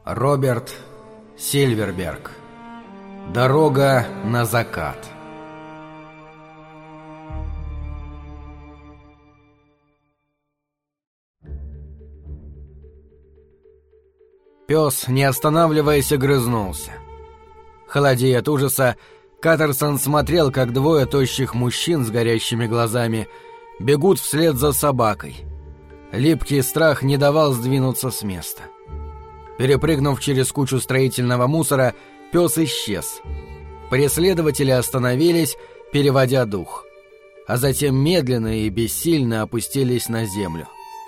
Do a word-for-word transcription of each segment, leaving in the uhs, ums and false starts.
Роберт Сильверберг. Дорога на закат. Пес, не останавливаясь, грызнулся. Холодея от ужаса, Каттерсон смотрел, как двое тощих мужчин с горящими глазами бегут вслед за собакой. Липкий страх не давал сдвинуться с места. Перепрыгнув через кучу строительного мусора, пес исчез. Преследователи остановились, переводя дух, а затем медленно и бессильно опустились на землю.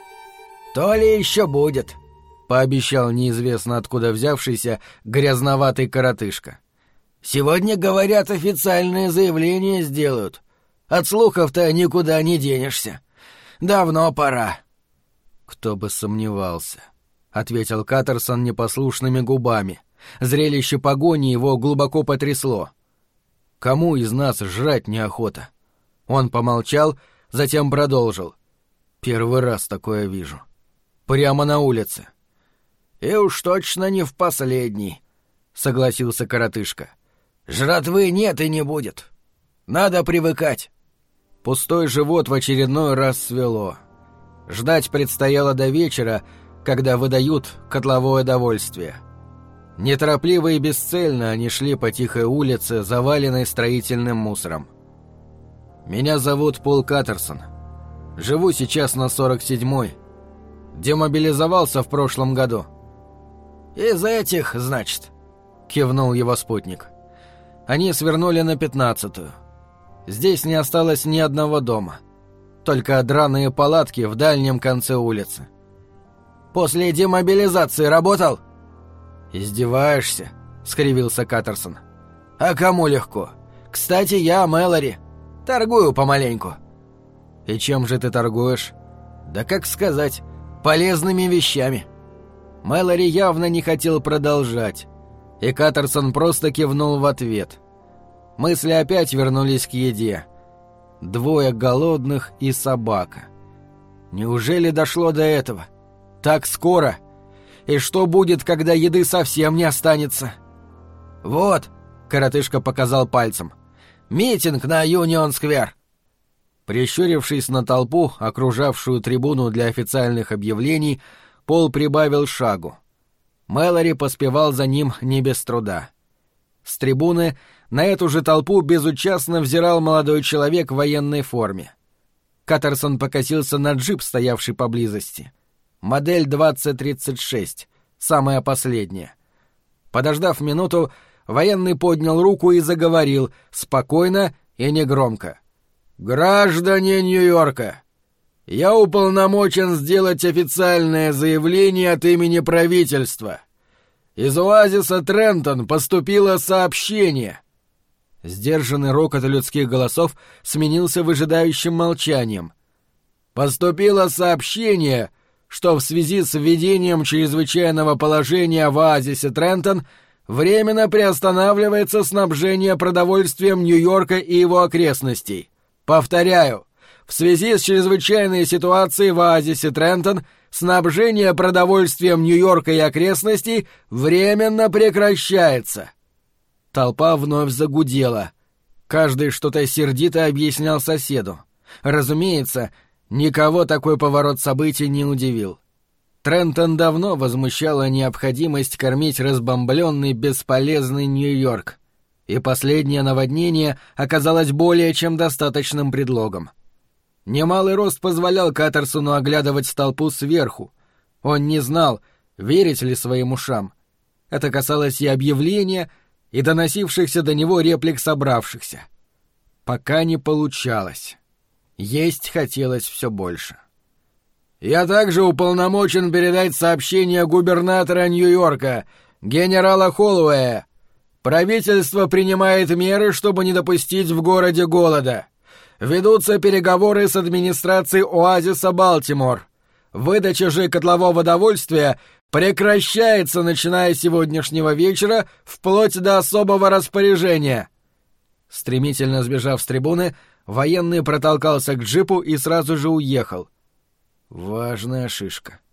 «То ли еще будет», — пообещал неизвестно откуда взявшийся грязноватый коротышка. «Сегодня, говорят, официальное заявление сделают. От слухов-то никуда не денешься. Давно пора». «Кто бы сомневался», — ответил Каттерсон непослушными губами. Зрелище погони его глубоко потрясло. «Кому из нас жрать неохота?» Он помолчал, затем продолжил. «Первый раз такое вижу. Прямо на улице». «И уж точно не в последний», — согласился коротышка. «Жратвы нет и не будет. Надо привыкать». Пустой живот в очередной раз свело. Ждать предстояло до вечера, когда выдают котловое довольствие. Неторопливо и бесцельно они шли по тихой улице, заваленной строительным мусором. «Меня зовут Пол Каттерсон. Живу сейчас на сорок седьмой. Демобилизовался в прошлом году». «Из этих, значит?» — кивнул его спутник. Они свернули на пятнадцатую. Здесь не осталось ни одного дома. Только драные палатки в дальнем конце улицы. «После демобилизации работал?» «Издеваешься?» — скривился Каттерсон. «А кому легко? Кстати, я Мэлори. Торгую помаленьку». «И чем же ты торгуешь?» «Да как сказать, полезными вещами». Мэлори явно не хотел продолжать, и Каттерсон просто кивнул в ответ. Мысли опять вернулись к еде. Двое голодных и собака. Неужели дошло до этого? Так скоро? И что будет, когда еды совсем не останется? «Вот», — коротышка показал пальцем, — «митинг на Юнион-сквер». Прищурившись на толпу, окружавшую трибуну для официальных объявлений, Пол прибавил шагу. Мэлори поспевал за ним не без труда. С трибуны на эту же толпу безучастно взирал молодой человек в военной форме. Каттерсон покосился на джип, стоявший поблизости. Модель двадцать тридцать шесть, самая последняя. Подождав минуту, военный поднял руку и заговорил, спокойно и негромко. «Граждане Нью-Йорка, я уполномочен сделать официальное заявление от имени правительства. Из оазиса Трентон поступило сообщение». Сдержанный рокот людских голосов сменился выжидающим молчанием. «Поступило сообщение, что в связи с введением чрезвычайного положения в оазисе Трентон временно приостанавливается снабжение продовольствием Нью-Йорка и его окрестностей. Повторяю, в связи с чрезвычайной ситуацией в оазисе Трентон снабжение продовольствием Нью-Йорка и окрестностей временно прекращается». Толпа вновь загудела. Каждый что-то сердито объяснял соседу. Разумеется, никого такой поворот событий не удивил. Трентон давно возмущала необходимость кормить разбомбленный бесполезный Нью-Йорк, и последнее наводнение оказалось более чем достаточным предлогом. Немалый рост позволял Каттерсону оглядывать толпу сверху. Он не знал, верить ли своим ушам. Это касалось и объявления, и доносившихся до него реплик собравшихся. Пока не получалось. Есть хотелось все больше. «Я также уполномочен передать сообщение губернатора Нью-Йорка, генерала Холлоуэя. Правительство принимает меры, чтобы не допустить в городе голода. Ведутся переговоры с администрацией оазиса Балтимор. Выдача же котлового довольствия прекращается, начиная с сегодняшнего вечера, вплоть до особого распоряжения». Стремительно сбежав с трибуны, военный протолкался к джипу и сразу же уехал. Важная шишка.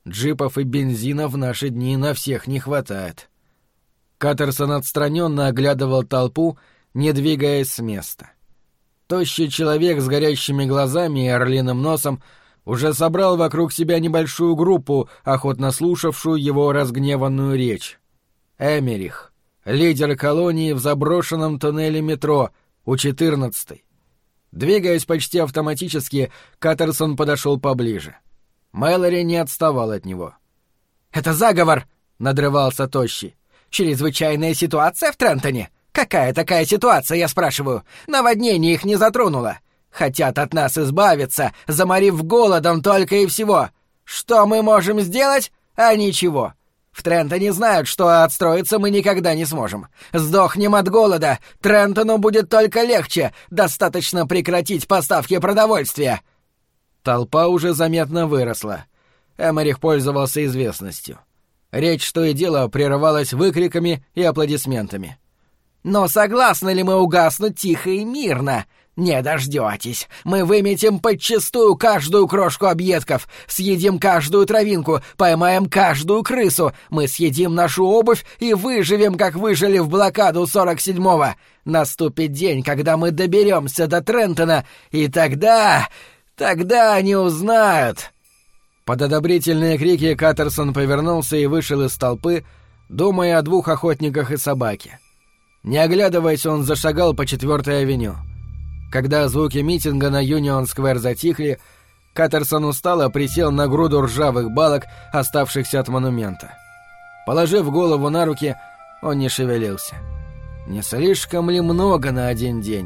Джипов и бензина в наши дни на всех не хватает». Каттерсон отстраненно оглядывал толпу, не двигаясь с места. Тощий человек с горящими глазами и орлиным носом уже собрал вокруг себя небольшую группу, охотно слушавшую его разгневанную речь. Эмерих, лидер колонии в заброшенном туннеле метро, у четырнадцатой. Двигаясь почти автоматически, Каттерсон подошел поближе. Мэлори не отставал от него. «Это заговор!» — надрывался Тощий. «Чрезвычайная ситуация в Трентоне? Какая такая ситуация, я спрашиваю? Наводнение их не затронуло. Хотят от нас избавиться, заморив голодом только и всего. Что мы можем сделать? А ничего. В Трентоне знают, что отстроиться мы никогда не сможем. Сдохнем от голода. Трентону будет только легче. Достаточно прекратить поставки продовольствия». Толпа уже заметно выросла. Эмерих пользовался известностью. Речь что и дело прерывалась выкриками и аплодисментами. «Но согласны ли мы угаснуть тихо и мирно? Не дождётесь. Мы выметим подчистую каждую крошку объедков, съедим каждую травинку, поймаем каждую крысу, мы съедим нашу обувь и выживем, как выжили в блокаду сорок седьмого. Наступит день, когда мы доберёмся до Трентона, и тогда... тогда они узнают». Под одобрительные крики Каттерсон повернулся и вышел из толпы, думая о двух охотниках и собаке. Не оглядываясь, он зашагал по четвёртой авеню. Когда звуки митинга на Юнион-сквер затихли, Каттерсон устало присел на груду ржавых балок, оставшихся от монумента. Положив голову на руки, он не шевелился. Не слишком ли много на один день?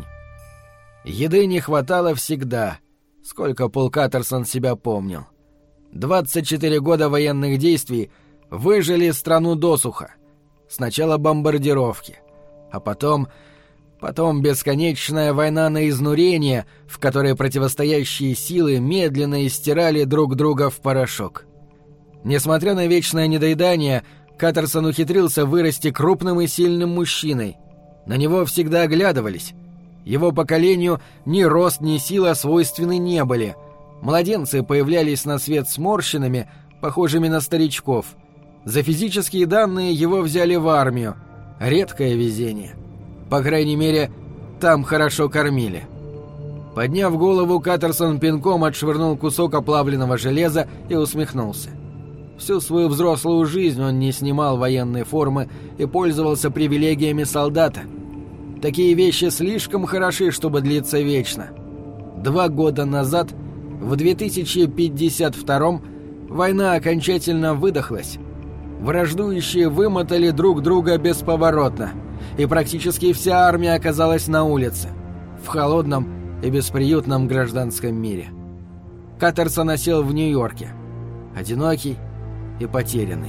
Еды не хватало всегда, сколько Пол Каттерсон себя помнил. двадцать четыре года военных действий выжили страну досуха. Сначала бомбардировки, а потом... потом бесконечная война на изнурение, в которой противостоящие силы медленно истирали друг друга в порошок. Несмотря на вечное недоедание, Каттерсон ухитрился вырасти крупным и сильным мужчиной. На него всегда оглядывались. Его поколению ни рост, ни сила свойственны не были. Младенцы появлялись на свет сморщенными, похожими на старичков. За физические данные его взяли в армию. Редкое везение. По крайней мере, там хорошо кормили. Подняв голову, Каттерсон пинком отшвырнул кусок оплавленного железа и усмехнулся. Всю свою взрослую жизнь он не снимал военной формы и пользовался привилегиями солдата. Такие вещи слишком хороши, чтобы длиться вечно. Два года назад, в две тысячи пятьдесят втором, война окончательно выдохлась. Враждующие вымотали друг друга бесповоротно, и практически вся армия оказалась на улице, в холодном и бесприютном гражданском мире. Каттерсон осел в Нью-Йорке, одинокий и потерянный.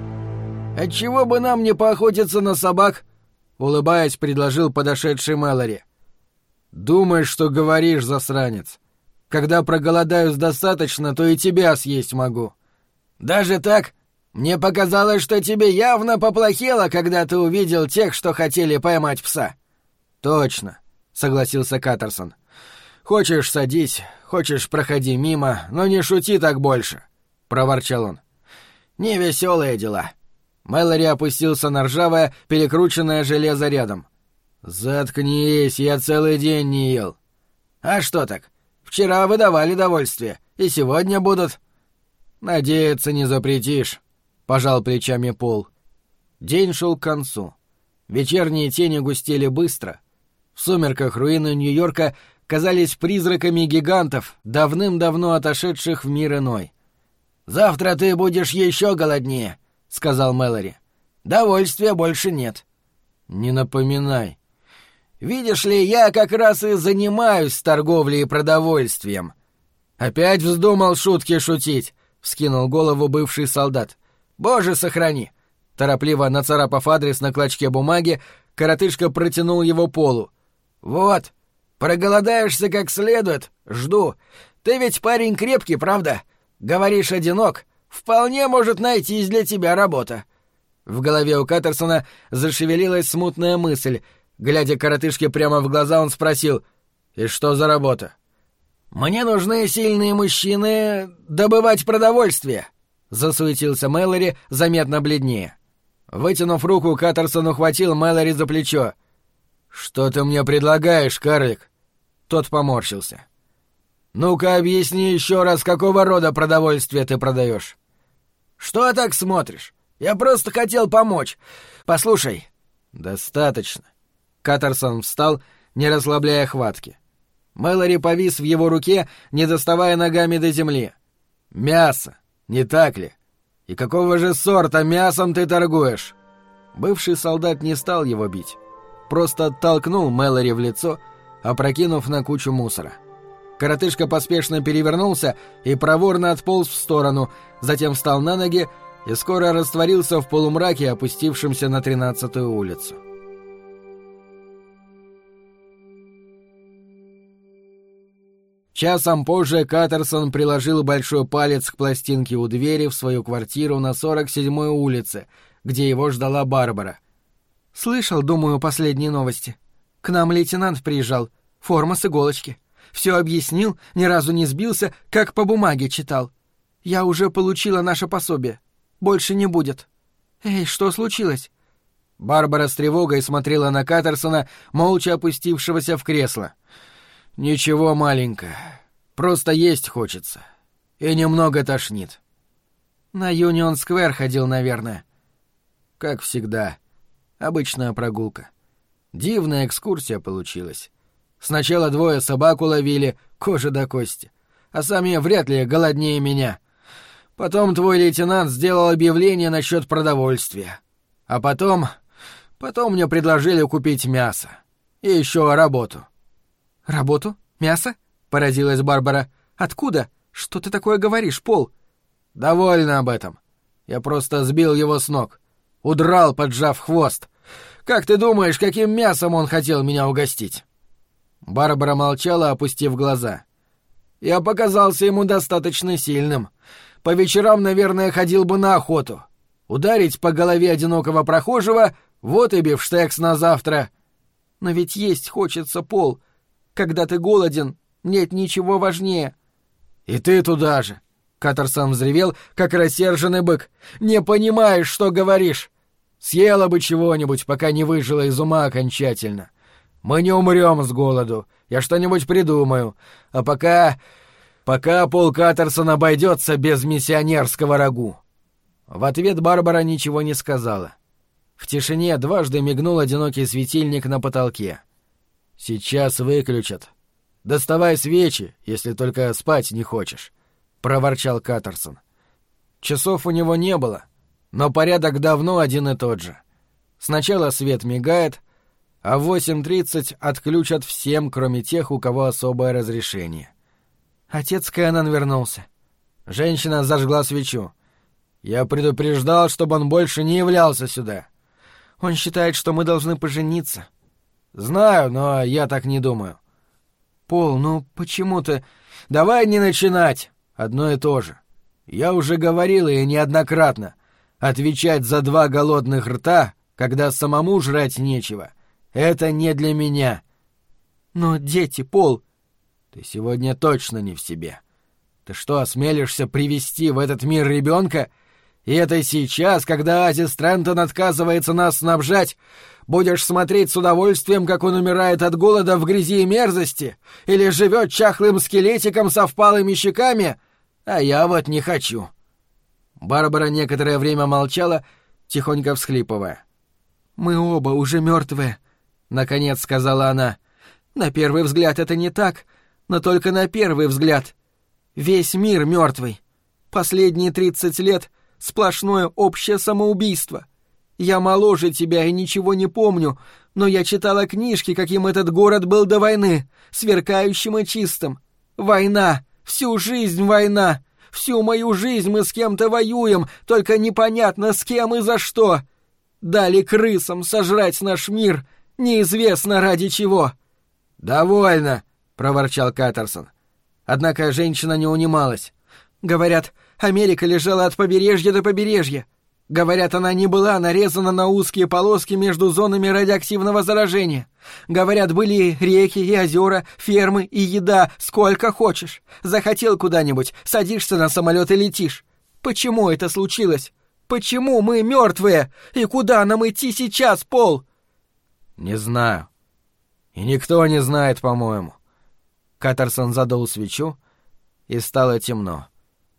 «Отчего бы нам не поохотиться на собак?» — улыбаясь, предложил подошедший Мэлори. «Думаешь, что говоришь, засранец? Когда проголодаюсь достаточно, то и тебя съесть могу». «Даже так? Мне показалось, что тебе явно поплохело, когда ты увидел тех, что хотели поймать пса». «Точно», — согласился Каттерсон. «Хочешь — садись, хочешь — проходи мимо, но не шути так больше», — проворчал он. «Невеселые дела». Мэлори опустился на ржавое, перекрученное железо рядом. «Заткнись, я целый день не ел». «А что так? Вчера выдавали довольствие, и сегодня будут». «Надеяться не запретишь», — пожал плечами Пол. День шел к концу. Вечерние тени густели быстро. В сумерках руины Нью-Йорка казались призраками гигантов, давным-давно отошедших в мир иной. «Завтра ты будешь еще голоднее», — сказал Мэлори. «Довольствия больше нет». «Не напоминай». «Видишь ли, я как раз и занимаюсь торговлей и продовольствием». «Опять вздумал шутки шутить», — вскинул голову бывший солдат. «Боже, сохрани!» Торопливо нацарапав адрес на клочке бумаги, коротышка протянул его Полу. «Вот, проголодаешься как следует, жду. Ты ведь парень крепкий, правда? Говоришь, одинок. Вполне может найтись для тебя работа». В голове у Каттерсона зашевелилась смутная мысль. Глядя коротышке прямо в глаза, он спросил: «И что за работа?» «Мне нужны сильные мужчины добывать продовольствие». — засуетился Мэлори, заметно бледнее. Вытянув руку, Каттерсон ухватил Мэлори за плечо. «Что ты мне предлагаешь, карлик?» Тот поморщился. «Ну-ка, объясни еще раз, какого рода продовольствие ты продаешь?» «Что так смотришь? Я просто хотел помочь. Послушай». «Достаточно». Каттерсон встал, не расслабляя хватки. Мэлори повис в его руке, не доставая ногами до земли. «Мясо, не так ли? И какого же сорта мясом ты торгуешь?» Бывший солдат не стал его бить. Просто оттолкнул Мэлори в лицо, опрокинув на кучу мусора. Коротышка поспешно перевернулся и проворно отполз в сторону, затем встал на ноги и скоро растворился в полумраке, опустившемся на тринадцатую улицу. Часом позже Каттерсон приложил большой палец к пластинке у двери в свою квартиру на сорок седьмой улице, где его ждала Барбара. «Слышал, думаю, последние новости. К нам лейтенант приезжал, форма с иголочки. Все объяснил, ни разу не сбился, как по бумаге читал. Я уже получила наше пособие. Больше не будет. Эй, что случилось?» Барбара с тревогой смотрела на Каттерсона, молча опустившегося в кресло. «Ничего, маленькая. Просто есть хочется. И немного тошнит». «На Юнион-сквер ходил, наверное». «Как всегда. Обычная прогулка. Дивная экскурсия получилась. Сначала двое собак уловили, кожа до кости. А сами вряд ли голоднее меня. Потом твой лейтенант сделал объявление насчет продовольствия. А потом... Потом мне предложили купить мясо. И еще работу». «Работу? Мясо?» — поразилась Барбара. «Откуда? Что ты такое говоришь, Пол?» «Довольно об этом. Я просто сбил его с ног. Удрал, поджав хвост. Как ты думаешь, каким мясом он хотел меня угостить?» Барбара молчала, опустив глаза. «Я показался ему достаточно сильным. По вечерам, наверное, ходил бы на охоту. Ударить по голове одинокого прохожего — вот и бифштекс на завтра». «Но ведь есть хочется, Пол. Когда ты голоден, нет ничего важнее». «И ты туда же!» — Каттерсон взревел, как рассерженный бык. «Не понимаешь, что говоришь! Съела бы чего-нибудь, пока не выжила из ума окончательно. Мы не умрем с голоду, я что-нибудь придумаю. А пока... пока Пол Каттерсон обойдется без миссионерского рагу». В ответ Барбара ничего не сказала. В тишине дважды мигнул одинокий светильник на потолке. «Сейчас выключат. Доставай свечи, если только спать не хочешь», — проворчал Каттерсон. Часов у него не было, но порядок давно один и тот же. Сначала свет мигает, а в восемь тридцать отключат всем, кроме тех, у кого особое разрешение. Отец Кэннон вернулся. Женщина зажгла свечу. «Я предупреждал, чтобы он больше не являлся сюда. Он считает, что мы должны пожениться». «Знаю, но я так не думаю». «Пол, ну почему ты...» «Давай не начинать. Одно и то же. Я уже говорил и неоднократно. Отвечать за два голодных рта, когда самому жрать нечего, это не для меня». «Но дети, Пол...» «Ты сегодня точно не в себе. Ты что, осмелишься привести в этот мир ребенка? И это сейчас, когда Азис Трентон отказывается нас снабжать, будешь смотреть с удовольствием, как он умирает от голода в грязи и мерзости, или живет чахлым скелетиком со впалыми щеками? А я вот не хочу». Барбара некоторое время молчала, тихонько всхлипывая. «Мы оба уже мертвые», — наконец сказала она. «На первый взгляд это не так, но только на первый взгляд. Весь мир мертвый. Последние тридцать лет — сплошное общее самоубийство. Я моложе тебя и ничего не помню, но я читала книжки, каким этот город был до войны, сверкающим и чистым. Война, всю жизнь война, всю мою жизнь мы с кем-то воюем, только непонятно с кем и за что. Дали крысам сожрать наш мир, неизвестно ради чего». «Довольно», — проворчал Каттерсон. Однако женщина не унималась. «Говорят, Америка лежала от побережья до побережья. Говорят, она не была нарезана на узкие полоски между зонами радиоактивного заражения. Говорят, были реки и озера, фермы и еда, сколько хочешь. Захотел куда-нибудь, садишься на самолет и летишь. Почему это случилось? Почему мы мертвые? И куда нам идти сейчас, Пол?» «Не знаю. И никто не знает, по-моему». Каттерсон задул свечу, и стало темно.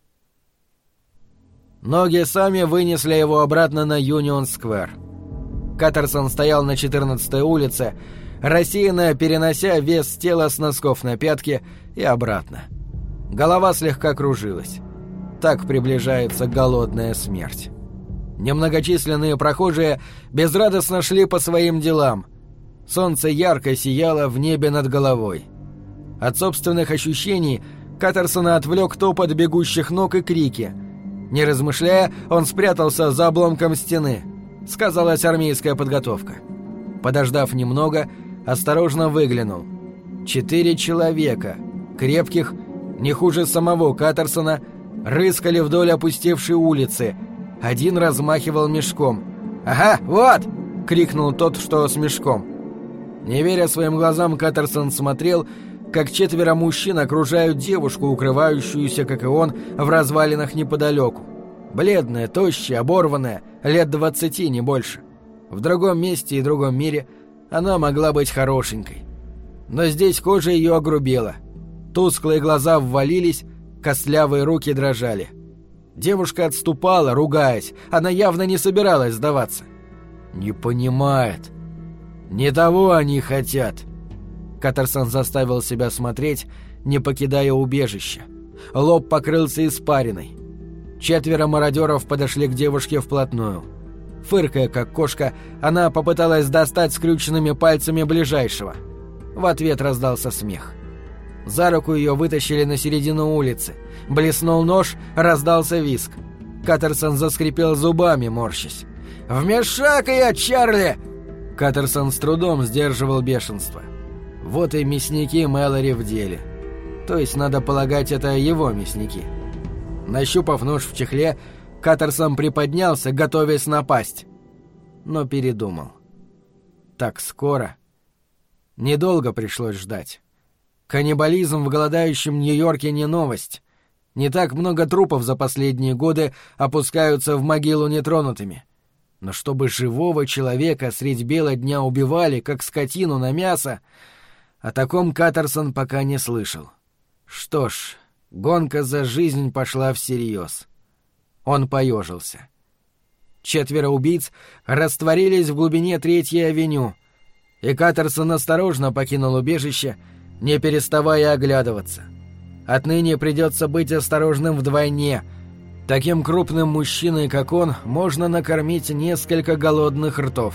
Ноги сами вынесли его обратно на Юнион-сквер. Каттерсон стоял на четырнадцатой улице, рассеянно перенося вес тела с носков на пятки и обратно. Голова слегка кружилась. Так приближается голодная смерть. Немногочисленные прохожие безрадостно шли по своим делам. Солнце ярко сияло в небе над головой. От собственных ощущений Каттерсона отвлек топот бегущих ног и крики. Не размышляя, он спрятался за обломком стены. Сказалась армейская подготовка. Подождав немного, осторожно выглянул. Четыре человека, крепких, не хуже самого Каттерсона, рыскали вдоль опустевшей улицы. Один размахивал мешком. «Ага, вот!» — крикнул тот, что с мешком. Не веря своим глазам, Каттерсон смотрел, как четверо мужчин окружают девушку, укрывающуюся, как и он, в развалинах неподалеку. Бледная, тощая, оборванная, лет двадцати, не больше. В другом месте и другом мире она могла быть хорошенькой. Но здесь кожа ее огрубела. Тусклые глаза ввалились, костлявые руки дрожали. Девушка отступала, ругаясь. Она явно не собиралась сдаваться. «Не понимает. Не того они хотят». Каттерсон заставил себя смотреть, не покидая убежища. Лоб покрылся испариной. Четверо мародеров подошли к девушке вплотную. Фыркая, как кошка, она попыталась достать скрюченными пальцами ближайшего. В ответ раздался смех. За руку ее вытащили на середину улицы. Блеснул нож, раздался визг. Каттерсон заскрипел зубами, морщась. «Вмешакай, Чарли!» Каттерсон с трудом сдерживал бешенство. Вот и мясники Мэлори в деле. То есть, надо полагать, это его мясники. Нащупав нож в чехле, Каттерсон приподнялся, готовясь напасть. Но передумал. Так скоро. Недолго пришлось ждать. Каннибализм в голодающем Нью-Йорке не новость. Не так много трупов за последние годы опускаются в могилу нетронутыми. Но чтобы живого человека средь бела дня убивали, как скотину на мясо, о таком Каттерсон пока не слышал. Что ж, гонка за жизнь пошла всерьез. Он поежился. Четверо убийц растворились в глубине Третьей авеню, и Каттерсон осторожно покинул убежище, не переставая оглядываться. Отныне придется быть осторожным вдвойне. Таким крупным мужчиной, как он, можно накормить несколько голодных ртов.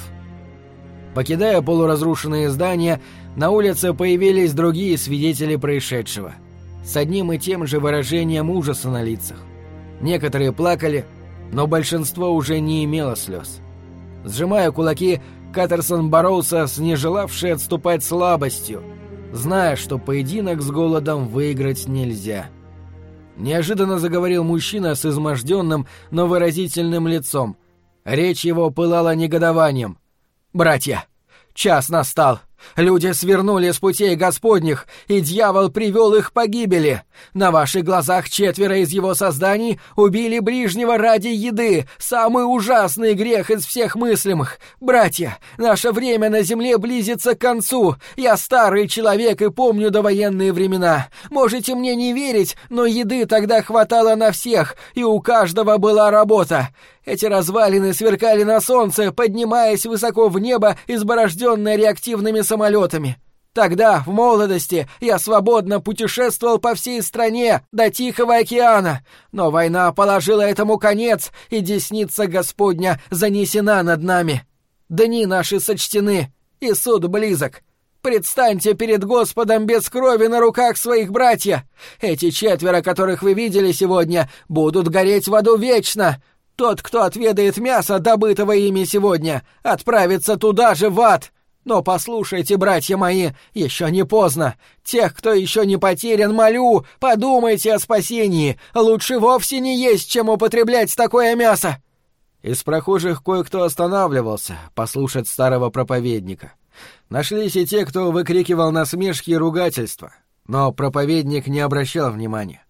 Покидая полуразрушенные здания, на улице появились другие свидетели происшедшего. С одним и тем же выражением ужаса на лицах. Некоторые плакали, но большинство уже не имело слез. Сжимая кулаки, Каттерсон боролся с не желавшей отступать слабостью, зная, что поединок с голодом выиграть нельзя. Неожиданно заговорил мужчина с изможденным, но выразительным лицом. Речь его пылала негодованием. «Братья, час настал. Люди свернули с путей Господних, и дьявол привел их к погибели. На ваших глазах четверо из его созданий убили ближнего ради еды, самый ужасный грех из всех мыслимых. Братья, наше время на земле близится к концу. Я старый человек и помню довоенные времена. Можете мне не верить, но еды тогда хватало на всех, и у каждого была работа. Эти развалины сверкали на солнце, поднимаясь высоко в небо, изборожденные реактивными самолетами. Тогда, в молодости, я свободно путешествовал по всей стране до Тихого океана. Но война положила этому конец, и десница Господня занесена над нами. Дни наши сочтены, и суд близок. Предстаньте перед Господом без крови на руках своих, братья. Эти четверо, которых вы видели сегодня, будут гореть в аду вечно. Тот, кто отведает мясо, добытого ими сегодня, отправится туда же, в ад. Но послушайте, братья мои, еще не поздно. Тех, кто еще не потерян, молю, подумайте о спасении. Лучше вовсе не есть, чем употреблять такое мясо». Из прохожих кое-кто останавливался послушать старого проповедника. Нашлись и те, кто выкрикивал насмешки и ругательства, но проповедник не обращал внимания.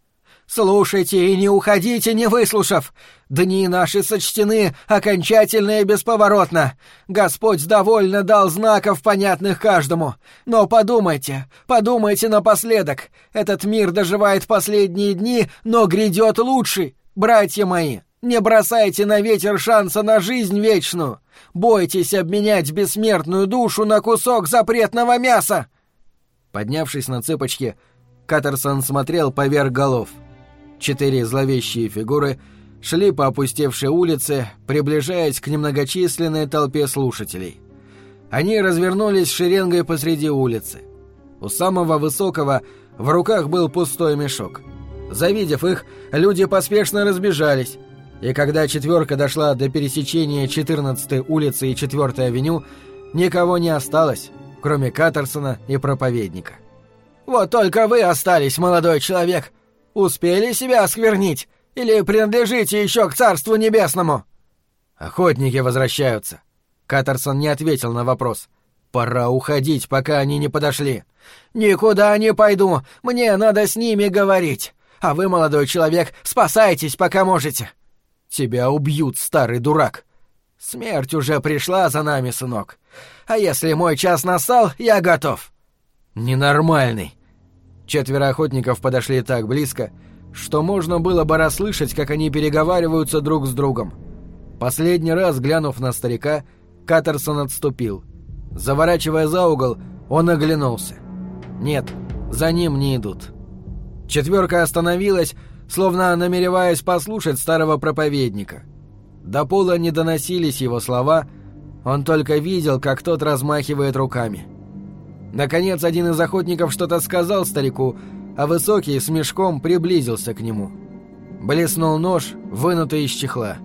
Слушайте и не уходите, не выслушав. Дни наши сочтены окончательно и бесповоротно. Господь довольно дал знаков, понятных каждому. Но подумайте, подумайте напоследок. Этот мир доживает последние дни, но грядет лучший. Братья мои, не бросайте на ветер шанса на жизнь вечную. Бойтесь обменять бессмертную душу на кусок запретного мяса. Поднявшись на цыпочки, Каттерсон смотрел поверх голов. Четыре зловещие фигуры шли по опустевшей улице, приближаясь к немногочисленной толпе слушателей. Они развернулись шеренгой посреди улицы. У самого высокого в руках был пустой мешок. Завидев их, люди поспешно разбежались, и когда четверка дошла до пересечения четырнадцатой улицы и четвёртой авеню, никого не осталось, кроме Каттерсона и проповедника. «Вот только вы остались, молодой человек! Успели себя осквернить? Или принадлежите еще к Царству Небесному?» «Охотники возвращаются». Каттерсон не ответил на вопрос. «Пора уходить, пока они не подошли». «Никуда не пойду, мне надо с ними говорить. А вы, молодой человек, спасайтесь, пока можете». «Тебя убьют, старый дурак». «Смерть уже пришла за нами, сынок. А если мой час настал, я готов». «Ненормальный». Четверо охотников подошли так близко, что можно было бы расслышать, как они переговариваются друг с другом. Последний раз, глянув на старика, Каттерсон отступил. Заворачивая за угол, он оглянулся. Нет, за ним не идут. Четверка остановилась, словно намереваясь послушать старого проповедника. До пола не доносились его слова, он только видел, как тот размахивает руками. Наконец, один из охотников что-то сказал старику, а высокий с мешком приблизился к нему. Блеснул нож, вынутый из чехла.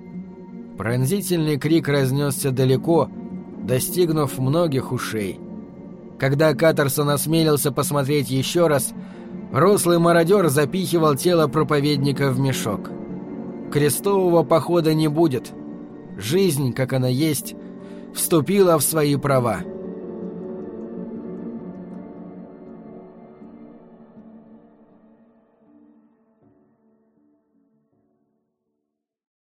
Пронзительный крик разнесся далеко, достигнув многих ушей. Когда Каттерсон осмелился посмотреть еще раз, рослый мародер запихивал тело проповедника в мешок. Крестового похода не будет. Жизнь, как она есть, вступила в свои права.